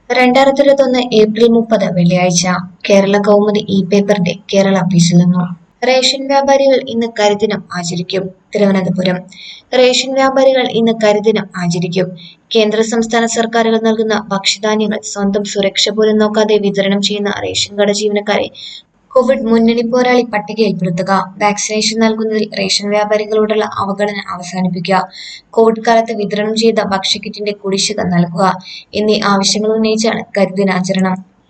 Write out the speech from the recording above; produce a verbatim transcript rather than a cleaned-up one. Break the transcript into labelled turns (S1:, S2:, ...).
S1: രണ്ടായിരത്തി ഇരുപത്തി ഒന്ന് ഏപ്രിൽ മുപ്പത് വെള്ളിയാഴ്ച കേരള കൗമുദി ഇ പേപ്പറിന്റെ കേരള ഓഫീസിൽ നിന്നും റേഷൻ വ്യാപാരികൾ ഇന്ന് കരിദിനം ആചരിക്കും. തിരുവനന്തപുരം റേഷൻ വ്യാപാരികൾ ഇന്ന് കരിദിനം ആചരിക്കും. കേന്ദ്ര സംസ്ഥാന സർക്കാരുകൾ നൽകുന്ന ഭക്ഷ്യധാന്യങ്ങൾ സ്വന്തം സുരക്ഷ പോലും നോക്കാതെ വിതരണം ചെയ്യുന്ന റേഷൻ കട ജീവനക്കാരെ കോവിഡ് മുന്നണി പോരാളി പട്ടികയിൽപ്പെടുത്തുക, വാക്സിനേഷൻ നൽകുന്നതിൽ റേഷൻ വ്യാപാരികളോടുള്ള അവഗണന അവസാനിപ്പിക്കുക, കോവിഡ് കാലത്ത് വിതരണം ചെയ്ത ഭക്ഷ്യക്കിറ്റിന്റെ കുടിശ്ശിക നൽകുക എന്നീ ആവശ്യങ്ങൾ ഉന്നയിച്ചാണ് കരിദിനാചരണം.